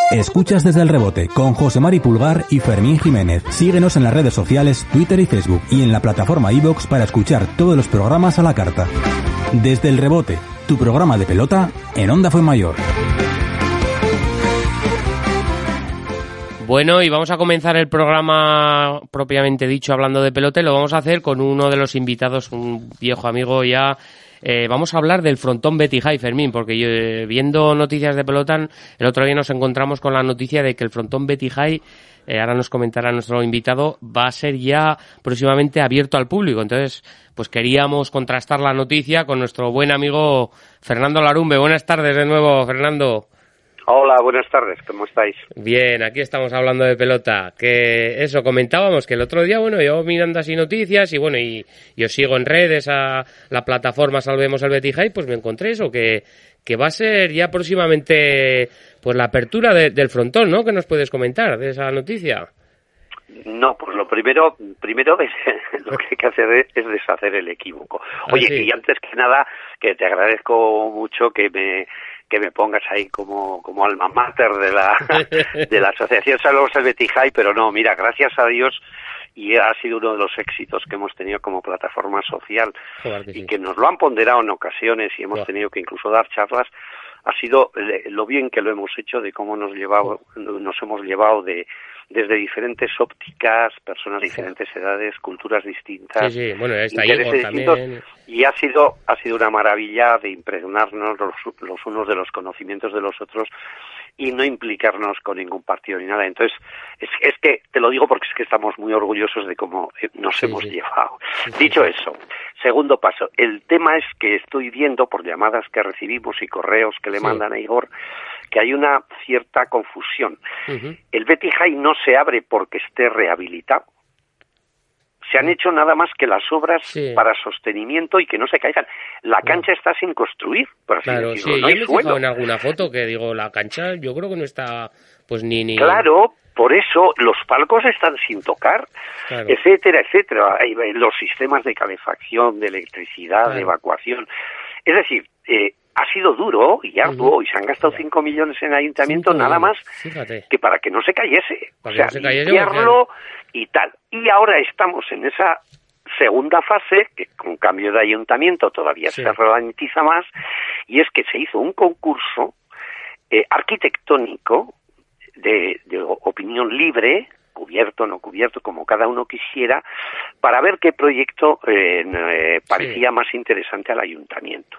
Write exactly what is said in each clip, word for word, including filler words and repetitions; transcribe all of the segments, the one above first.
Escuchas Desde el Rebote con José Mari Pulgar y Fermín Jiménez. Síguenos en las redes sociales, Twitter y Facebook y en la plataforma iVoox para escuchar todos los programas a la carta. Desde el Rebote, tu programa de pelota en Onda Fuenmayor. Bueno, y vamos a comenzar el programa propiamente dicho hablando de pelota y lo vamos a hacer con uno de los invitados, un viejo amigo ya. Eh, vamos a hablar del frontón Betty High, Fermín, porque yo, eh, viendo noticias de pelota, el otro día nos encontramos con la noticia de que el frontón Betty High, eh, ahora nos comentará nuestro invitado, va a ser ya próximamente abierto al público. Entonces, pues queríamos contrastar la noticia con nuestro buen amigo Fernando Larumbe. Buenas tardes de nuevo, Fernando. Hola, buenas tardes, ¿cómo estáis? Bien, aquí estamos hablando de pelota. Que eso, comentábamos que el otro día, bueno, yo mirando así noticias y bueno, y yo sigo en redes a la plataforma Salvemos el Betty High, pues me encontré eso, que, que va a ser ya próximamente pues la apertura de, del frontón, ¿no? ¿Qué nos puedes comentar de esa noticia? No, pues lo primero, primero es, lo que hay que hacer es, es deshacer el equívoco. Oye, ah, sí. Y antes que nada, que te agradezco mucho que me que me pongas ahí como como alma mater de la de la asociación Salvemos el Betty High, pero no, mira, gracias a Dios, y ha sido uno de los éxitos que hemos tenido como plataforma social. Joder, que y sí. Que nos lo han ponderado en ocasiones y hemos Joder. tenido que incluso dar charlas, ha sido lo bien que lo hemos hecho, de cómo nos llevado, nos hemos llevado de desde diferentes ópticas, personas de diferentes edades, culturas distintas, sí, sí. Bueno, está intereses distintos, también. Y ha sido ha sido una maravilla de impregnarnos los, los unos de los conocimientos de los otros y no implicarnos con ningún partido ni nada. Entonces, es, es que, te lo digo porque es que estamos muy orgullosos de cómo nos sí, hemos sí. llevado. Sí, Dicho sí, eso, segundo paso, el tema es que estoy viendo por llamadas que recibimos y correos que le sí. mandan a Igor, que hay una cierta confusión. Uh-huh. El Betty High no se abre porque esté rehabilitado. Se han hecho nada más que las obras sí. para sostenimiento y que no se caigan. La cancha está sin construir, por así claro, decirlo. Sí, no yo hay me he suelo. fijado en alguna foto que digo, la cancha yo creo que no está pues ni... ni... Claro, por eso los palcos están sin tocar, claro. etcétera, etcétera. Hay los sistemas de calefacción, de electricidad, claro. de evacuación. Es decir, eh, ha sido duro y arduo uh-huh. y se han gastado cinco millones en el ayuntamiento nada más Fíjate. que para que no se cayese. Para o sea, no se cayese, limpiarlo y tal. Y ahora estamos en esa segunda fase, que con cambio de ayuntamiento todavía sí. se ralentiza más, y es que se hizo un concurso eh, arquitectónico de, de opinión libre, cubierto, no cubierto, como cada uno quisiera, para ver qué proyecto eh, eh, parecía sí. más interesante al ayuntamiento.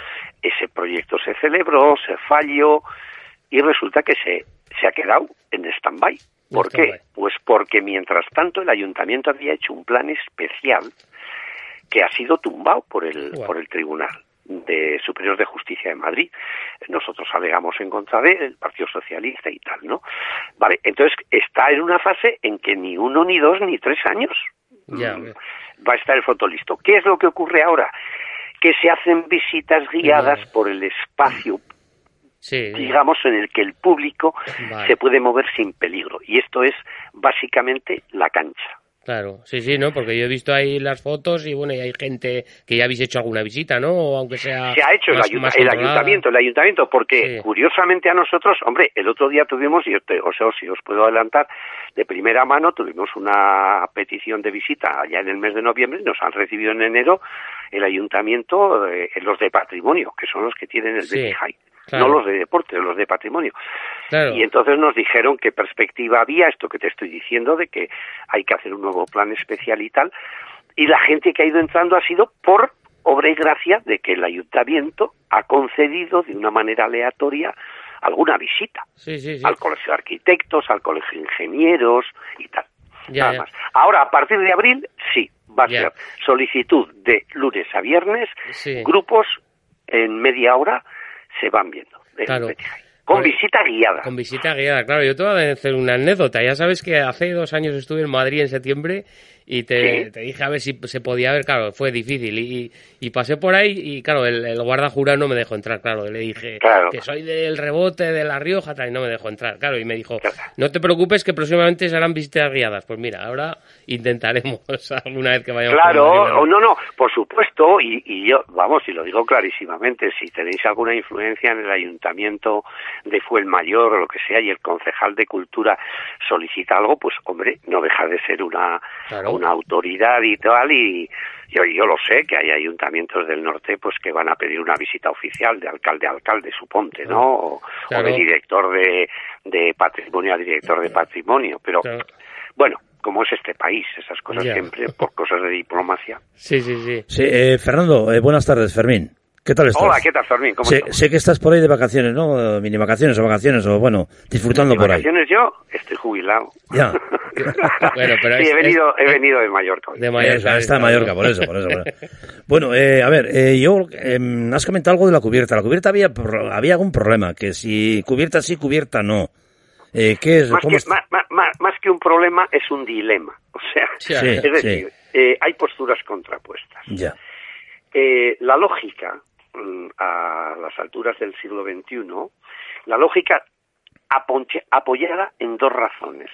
Ese proyecto se celebró, se falló y resulta que se, se ha quedado en stand-by. ¿Por qué? Stand-by. Pues porque mientras tanto el ayuntamiento había hecho un plan especial que ha sido tumbado por el, wow. por el Tribunal de Superior de Justicia de Madrid. Nosotros alegamos en contra del Partido Socialista y tal, ¿no? Vale, entonces está en una fase en que ni uno, ni dos, ni tres años yeah, mm, yeah. va a estar el fotolisto. ¿Qué es lo que ocurre ahora? Que se hacen visitas guiadas yeah. por el espacio, sí, digamos, en el que el público vale. se puede mover sin peligro. Y esto es básicamente la cancha. Claro, sí, sí, ¿no? Porque yo he visto ahí las fotos y bueno, y hay gente que ya habéis hecho alguna visita, ¿no? O aunque sea... Se ha hecho más, el, ayunt- el ayuntamiento, el ayuntamiento, porque sí. curiosamente a nosotros, hombre, el otro día tuvimos, y te, o sea, si os puedo adelantar, de primera mano tuvimos una petición de visita allá en el mes de noviembre y nos han recibido en enero el ayuntamiento, eh, los de patrimonio, que son los que tienen el sí. Betty High. Claro. No los de deporte, los de patrimonio. Claro. Y entonces nos dijeron qué perspectiva había, esto que te estoy diciendo, de que hay que hacer un nuevo plan especial y tal. Y la gente que ha ido entrando ha sido por obra y gracia de que el ayuntamiento ha concedido de una manera aleatoria alguna visita sí, sí, sí. al colegio de arquitectos, al colegio de ingenieros y tal. Ya, Nada ya. más. Ahora, a partir de abril, sí, va a ya. ser solicitud de lunes a viernes, sí. grupos en media hora se van viendo. Claro. Con Con, visita guiada. Con visita guiada, claro. Yo te voy a hacer una anécdota. Ya sabes que hace dos años estuve en Madrid en septiembre y te, sí. te dije a ver si se podía ver. Claro, fue difícil. Y, y pasé por ahí y, claro, el, el guarda jurado no me dejó entrar, claro. Le dije claro. que soy del rebote de La Rioja tal, y no me dejó entrar, claro. Y me dijo, claro. no te preocupes que próximamente serán visitas guiadas. Pues mira, ahora intentaremos alguna vez que vayamos. Claro, no, no, por supuesto. Y, y yo, vamos, y lo digo clarísimamente, si tenéis alguna influencia en el ayuntamiento de Fuenmayor o lo que sea, y el concejal de Cultura solicita algo, pues hombre, no deja de ser una, claro. una autoridad y tal, y yo, yo lo sé, que hay ayuntamientos del norte pues que van a pedir una visita oficial de alcalde a alcalde, suponte, ¿no? O, claro. o de director de, de patrimonio a director de patrimonio, pero claro. bueno, como es este país, esas cosas yeah. siempre por cosas de diplomacia. Sí, sí, sí. sí eh, Fernando, eh, buenas tardes, Fermín. ¿Qué tal estás? Hola, ¿qué tal, Fermín? ¿Cómo sé, estás? sé que estás por ahí de vacaciones, ¿no? Mini vacaciones o vacaciones, o bueno, disfrutando por ahí. vacaciones yo estoy jubilado. Ya. bueno, pero sí, es, he venido, es, he venido de Mallorca. De Mallorca. Está, está en Mallorca, por eso, por eso. Por eso. Bueno, eh, a ver, eh, yo, eh, has comentado algo de la cubierta. La cubierta había, había algún problema, que si cubierta sí, cubierta no. Eh, ¿qué es? Más, ¿Cómo que, más, más, más que un problema, es un dilema. O sea, sí, es decir, sí. eh, hay posturas contrapuestas. Ya. Eh, la lógica, a las alturas del siglo veintiuno, la lógica aponche, apoyada en dos razones,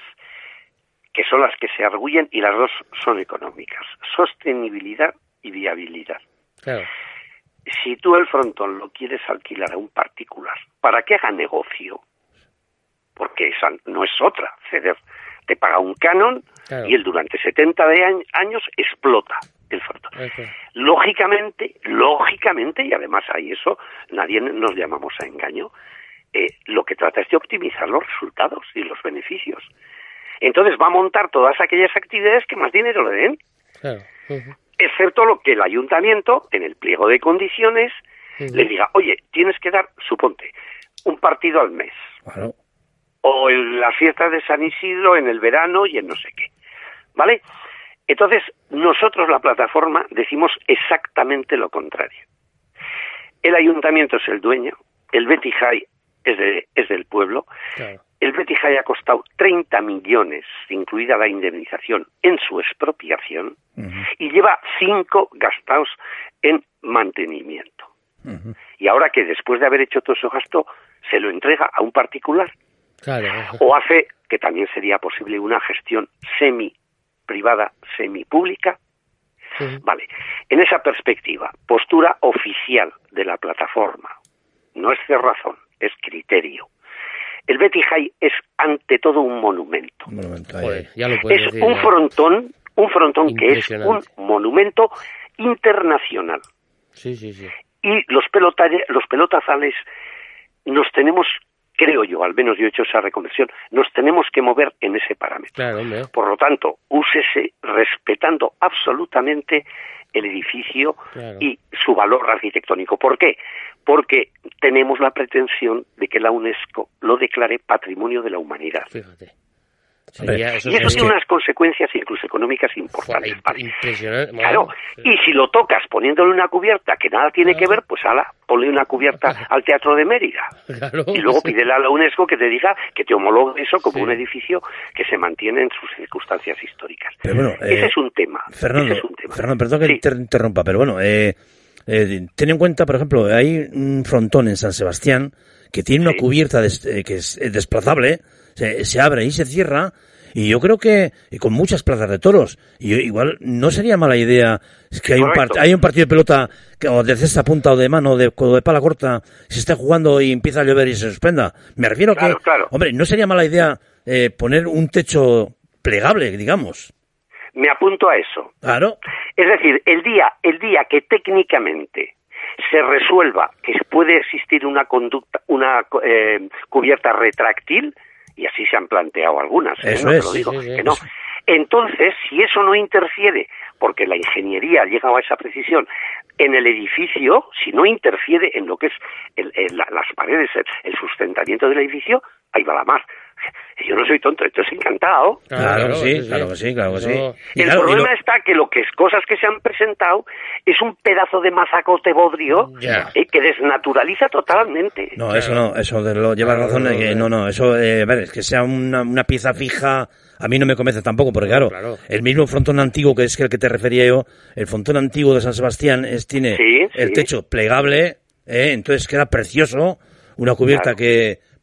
que son las que se arguyen, y las dos son económicas: sostenibilidad y viabilidad. Claro. Si tú el frontón lo quieres alquilar a un particular para que haga negocio, porque esa no es otra, ceder, te paga un canon, claro. y él durante setenta de años explota el frontón. Okay. Lógicamente, lógicamente, y además hay eso, nadie nos llamamos a engaño, eh, lo que trata es de optimizar los resultados y los beneficios. Entonces va a montar todas aquellas actividades que más dinero le den, claro. uh-huh. excepto lo que el ayuntamiento, en el pliego de condiciones, uh-huh. le diga, oye, tienes que dar, suponte, un partido al mes. Claro. O en las fiestas de San Isidro en el verano y en no sé qué, ¿vale? Entonces, nosotros, la plataforma, decimos exactamente lo contrario. El ayuntamiento es el dueño, el Betty High es, de, es del pueblo, claro. el Betty High ha costado treinta millones, incluida la indemnización, en su expropiación, uh-huh. y lleva cinco gastados en mantenimiento. Uh-huh. Y ahora que después de haber hecho todo ese gasto, se lo entrega a un particular. Claro. O hace, que también sería posible, una gestión semi-privada, semi-pública. Sí. Vale, en esa perspectiva, postura oficial de la plataforma, no es cerrazón, es criterio. El Betty High es ante todo un monumento. Un monumento Joder, ya lo puedes es decir, un ya. frontón, un frontón que es un monumento internacional. Sí, sí, sí. Y los pelotazales, los pelotazales nos tenemos, creo yo, al menos yo he hecho esa reconversión, nos tenemos que mover en ese parámetro. Claro, por lo tanto, úsese respetando absolutamente el edificio claro. y su valor arquitectónico. ¿Por qué? Porque tenemos la pretensión de que la UNESCO lo declare Patrimonio de la Humanidad. Fíjate. Sería, eso y eso tiene que... unas consecuencias incluso económicas importantes. Fue, impresionante. Claro, y si lo tocas poniéndole una cubierta que nada tiene claro. que ver, pues ala, ponle una cubierta al Teatro de Mérida. Claro, y luego sí. pídele a la UNESCO que te diga que te homologue eso como sí. un edificio que se mantiene en sus circunstancias históricas. Pero bueno, ese eh, es un tema. Fernando, ese es un tema. Fernando, perdón que sí. te interrumpa, pero bueno, eh, eh, ten en cuenta, por ejemplo, hay un frontón en San Sebastián que tiene una sí. cubierta des, eh, que es desplazable, se, se abre y se cierra. Y yo creo que y con muchas plazas de toros, y igual no sería mala idea es que hay un, part, hay un partido de pelota que, o de cesta punta o de mano de, o de pala corta, se esté jugando y empieza a llover y se suspenda. Me refiero claro, que, claro. hombre, no sería mala idea eh, poner un techo plegable, digamos. Me apunto a eso. Claro. Es decir, el día, el día que técnicamente se resuelva que puede existir una conducta, una eh, cubierta retráctil, y así se han planteado algunas, ¿eh? Eso no es. te lo digo, Sí, sí, que no. sí. Entonces, si eso no interfiere, porque la ingeniería ha llegado a esa precisión, en el edificio, si no interfiere en lo que es el, el, las paredes, el, el sustentamiento del edificio, ahí va la mar. Yo no soy tonto, entonces encantado. Claro, claro que sí, sí, claro que sí, claro que sí. No. Y el claro, problema lo... está que lo que es cosas que se han presentado es un pedazo de mazacote bodrio yeah. eh, que desnaturaliza totalmente. No, eso no, eso de lo lleva razón, no, que no, no, eso, eh, a ver, es que sea una, una pieza fija, a mí no me convence tampoco, porque claro, claro, el mismo frontón antiguo que es que el que te refería yo, el frontón antiguo de San Sebastián es, tiene sí, el sí. techo plegable, eh, entonces queda precioso, una cubierta claro. que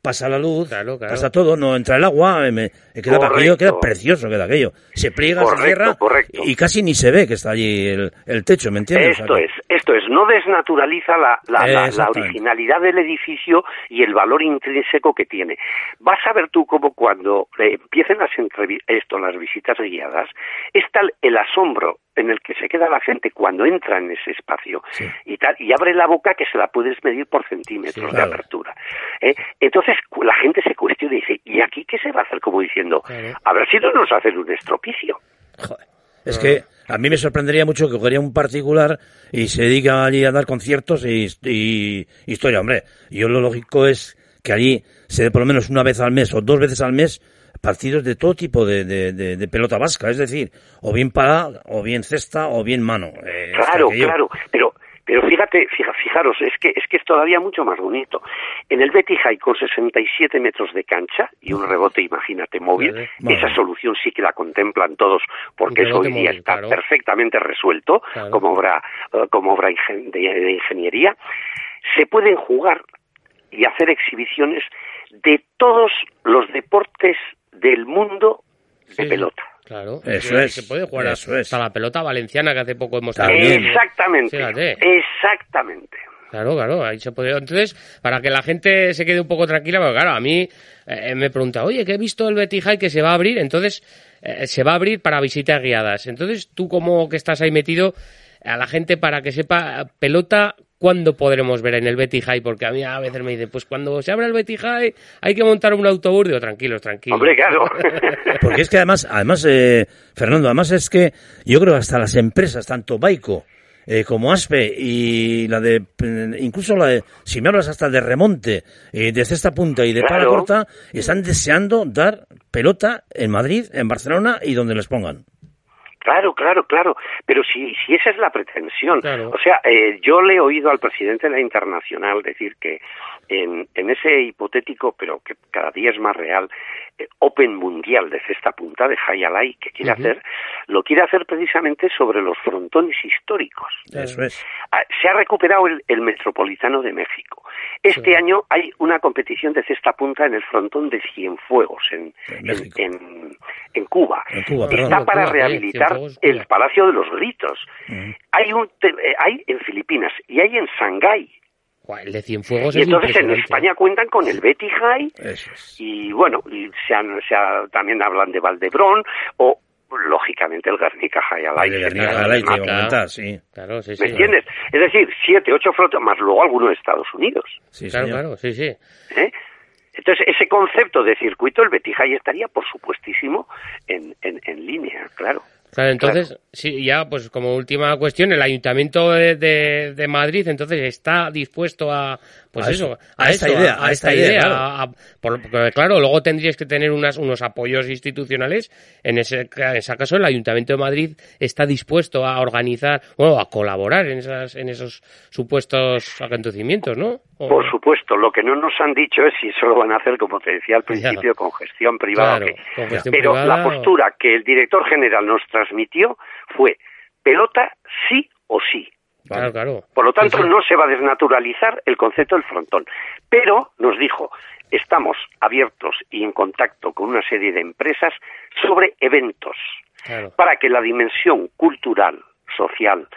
pasa la luz, claro, claro. pasa todo, no entra el agua, me, queda aquello, queda precioso, queda aquello. Se pliega, correcto, se cierra correcto. Y casi ni se ve que está allí el, el techo, ¿me entiendes? Esto es, esto es, no desnaturaliza la, la, la, la originalidad del edificio y el valor intrínseco que tiene. Vas a ver tú cómo cuando eh, empiecen las esto, las visitas guiadas, está el, el asombro en el que se queda la gente cuando entra en ese espacio, sí. y tal, y abre la boca que se la puedes medir por centímetros, sí, claro, de apertura. ¿Eh? Entonces la gente se cuestiona y dice, ¿y aquí qué se va a hacer? Como diciendo, claro, a ver si no nos hacen un estropicio. Joder. Es que a mí me sorprendería mucho que cogería un particular y se dedica allí a dar conciertos y, y historia. Hombre, yo lo lógico es que allí se dé por lo menos una vez al mes o dos veces al mes partidos de todo tipo de, de, de, de pelota vasca, es decir, o bien para, o bien cesta, o bien mano. Eh, claro, claro, pero pero fíjate, fija, fijaros, es que es que es todavía mucho más bonito. En el Betty High con sesenta y siete metros de cancha y un rebote, imagínate, móvil, vale, vale. Esa solución sí que la contemplan todos, porque eso hoy día móvil, está claro, perfectamente resuelto, claro, como obra, uh, como obra ingen- de, de ingeniería. Se pueden jugar y hacer exhibiciones de todos los deportes del mundo de sí, pelota. Claro, eso es. Se puede jugar eso hasta es. la pelota valenciana que hace poco hemos tenido. Exactamente, Fíjate. exactamente. Claro, claro, ahí se puede. Entonces, para que la gente se quede un poco tranquila, porque claro, a mí eh, me pregunta, oye, que he visto el Betty High que se va a abrir, entonces eh, se va a abrir para visitas guiadas. Entonces, tú como que estás ahí metido, a la gente para que sepa pelota, ¿cuándo podremos ver en el Betty High? Porque a mí a veces me dicen, pues cuando se abra el Betty High hay que montar un autobús. Digo, tranquilos, tranquilos. Hombre, claro. Porque es que además, además eh, Fernando, además es que yo creo que hasta las empresas, tanto Baico eh, como Aspe y la de, incluso la de, si me hablas hasta de remonte, eh, de cesta punta y de claro, pala corta, están deseando dar pelota en Madrid, en Barcelona y donde les pongan. Claro, claro, claro, pero si, si esa es la pretensión, claro. O sea, eh, yo le he oído al presidente de la Internacional decir que en, en ese hipotético, pero que cada día es más real, eh, Open Mundial de cesta punta de Jai Alai que quiere uh-huh. hacer, lo quiere hacer precisamente sobre los frontones históricos. Eso es. Se ha recuperado el, el Metropolitano de México. Este sí. año hay una competición de cesta punta en el frontón de Cienfuegos, en, en, en, en Cuba. En Cuba, Está perdón. para Cuba, rehabilitar sí, el Palacio de los Gritos. Uh-huh. Hay un eh, hay en Filipinas y hay en Shanghái. El de Cienfuegos y es entonces en España cuentan con el Betty High es. y bueno, y se han, se ha, también hablan de Valdebrón o lógicamente el Guernica Jai Alai. El Guernica Jai Alai te iba a comentar, sí. Claro, sí, sí. ¿Me entiendes? Es decir, siete, ocho flotas, más luego algunos de Estados Unidos. Sí, claro, señor. Claro, sí, sí. ¿Eh? Entonces, ese concepto de circuito, el Betty High estaría, por supuestísimo, en, en, en línea, claro. Claro, entonces, claro. sí, ya, pues como última cuestión, el Ayuntamiento de, de, de Madrid, entonces, está dispuesto a, pues a eso, eso, a, a esta eso, idea, a, a esta, esta idea, idea claro. A, a, por, porque, claro, luego tendríais que tener unas, unos apoyos institucionales. En ese, en ese caso, el Ayuntamiento de Madrid está dispuesto a organizar, bueno, a colaborar en esas, en esos supuestos acontecimientos, ¿no? ¿O? Por supuesto, lo que no nos han dicho es si eso lo van a hacer, como te decía al principio, ya. con gestión privada. Claro, que, con gestión pero privada, la postura o... que el director general nos transmitió fue pelota sí o sí. Claro, claro. Por lo tanto, sí, sí. no se va a desnaturalizar el concepto del frontón. Pero nos dijo, estamos abiertos y en contacto con una serie de empresas sobre eventos claro. para que la dimensión cultural, social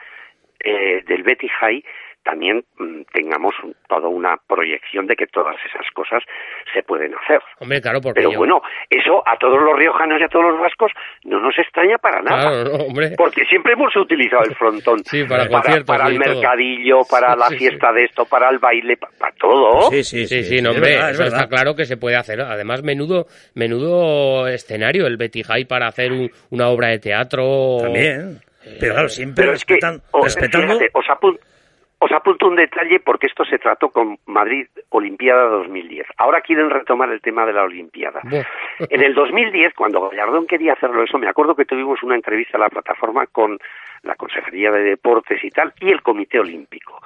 eh, del Betty High también mmm, tengamos un, toda una proyección de que todas esas cosas se pueden hacer. Hombre, claro, porque Pero yo... bueno, eso a todos los riojanos y a todos los vascos no nos extraña para nada. Claro, no, hombre. Porque siempre hemos utilizado el frontón sí, para, para, para el todo. mercadillo, para sí, la sí, fiesta sí. de esto, para el baile, para, para todo. Sí, sí, sí. Sí, sí, no, hombre, verdad, eso está claro que se puede hacer. Además, menudo menudo escenario el Betty High para hacer un, una obra de teatro. También. Pero claro, siempre Pero respetan, es que, respetando... Fíjate, os apunto. Os apunto un detalle porque esto se trató con Madrid Olimpiada dos mil diez. Ahora quieren retomar el tema de la Olimpiada. En el dos mil diez, cuando Gallardón quería hacerlo eso, me acuerdo que tuvimos una entrevista a la plataforma con la Consejería de Deportes y tal, y el Comité Olímpico.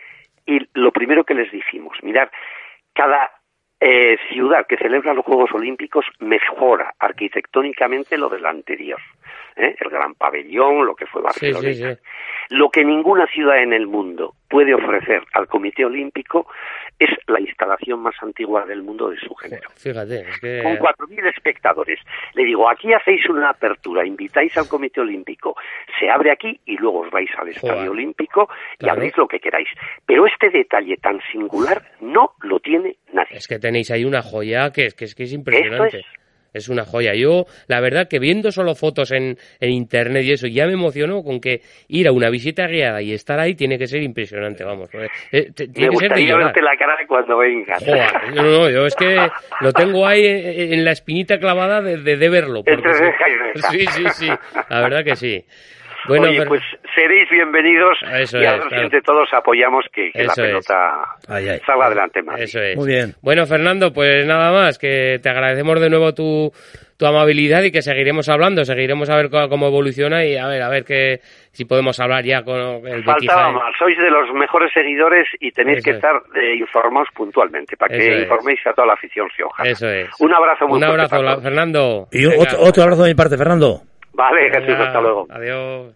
Y lo primero que les dijimos, mirad, cada eh, ciudad que celebra los Juegos Olímpicos mejora arquitectónicamente lo de la anterior. ¿eh? El gran pabellón, lo que fue Barcelona. Sí, sí, sí. Lo que ninguna ciudad en el mundo puede ofrecer al Comité Olímpico es la instalación más antigua del mundo de su género. Fíjate, es que... Con cuatro mil espectadores. Le digo, aquí hacéis una apertura, invitáis al Comité Olímpico, se abre aquí y luego os vais al Estadio Joder. Olímpico y Claro. hacéis lo que queráis. Pero este detalle tan singular no lo tiene nadie. Es que tenéis ahí una joya que es que es, que es impresionante. Esto Es una joya. Yo, la verdad, que viendo solo fotos en, en internet y eso, ya me emocionó con que ir a una visita guiada y estar ahí tiene que ser impresionante, vamos. Eh, t- tiene Me que ser de gustaría llorar. verte la cara cuando vengas. Joder, no, no, yo es que lo tengo ahí en, en la espinita clavada de, de, de verlo. porque Entre sí. ceja y ceja. Sí, sí, sí, la verdad que sí. Bueno, Oye, pero- pues seréis bienvenidos Eso y a es, ver si claro. entre todos apoyamos que, que la Eso es. pelota Ay, ay. salga adelante más. Eso es. Muy bien. Bueno, Fernando, pues nada más, que te agradecemos de nuevo tu, tu amabilidad y que seguiremos hablando, seguiremos a ver cómo, cómo evoluciona y a ver, a ver que si podemos hablar ya con el Betty Faltaba High. más, sois de los mejores seguidores y tenéis Eso que es. estar eh, informados puntualmente para Eso que es. informéis a toda la afición riojana. Eso es. Un abrazo muy Un fuerte abrazo, para la- todos. Fernando. Y un- Venga. otro, otro abrazo de mi parte, Fernando. Vale, Jesús, Venga, hasta luego. Adiós.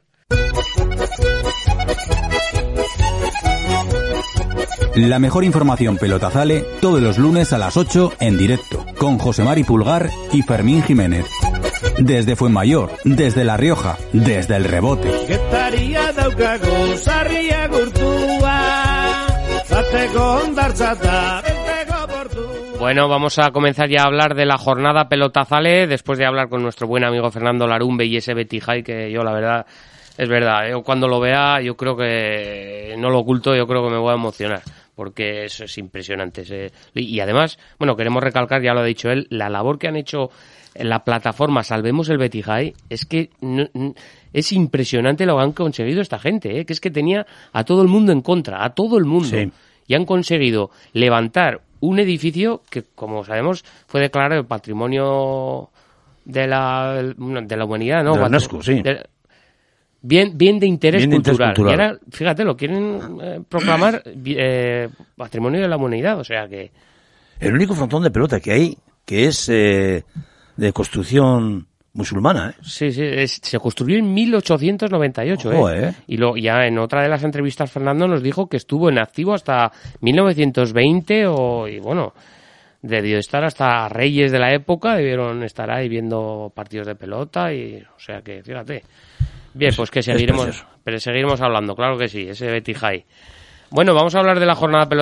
La mejor información pelotazale todos los lunes a las ocho en directo con José Mari Pulgar y Fermín Jiménez. Desde Fuenmayor, desde La Rioja, desde el rebote. Getaria daukagu sarria gurtua, zateko hondartza eta besteko portua. Bueno, vamos a comenzar ya a hablar de la jornada pelotazale después de hablar con nuestro buen amigo Fernando Larumbe y ese Betty High que yo la verdad, es verdad, yo cuando lo vea yo creo que, no lo oculto, yo creo que me voy a emocionar porque eso es impresionante. Ese, y además, bueno, queremos recalcar, ya lo ha dicho él, la labor que han hecho en la plataforma Salvemos el Betty High es que no, no, es impresionante lo que han conseguido esta gente, ¿eh? Que es que tenía a todo el mundo en contra, a todo el mundo. Sí. Y han conseguido levantar un edificio que, como sabemos, fue declarado Patrimonio de la, de la Humanidad, ¿no? De la UNESCO, sí. De- bien, bien de interés, Bien de interés cultural. cultural. Y ahora, fíjate, lo quieren eh, proclamar eh, Patrimonio de la Humanidad, o sea que... El único frontón de pelota que hay, que es eh, de construcción musulmana, ¿eh? Sí, sí, es- se construyó en mil ochocientos noventa y ocho, ¿eh? Joder. Y lo, ya en otra de las entrevistas Fernando nos dijo que estuvo en activo hasta mil novecientos veinte o, y bueno, debió estar hasta reyes de la época, debieron estar ahí viendo partidos de pelota y, o sea que, fíjate. Bien, pues que seguiremos, precioso. pero seguiremos hablando, claro que sí, ese Betty High. Bueno, vamos a hablar de la jornada pelota.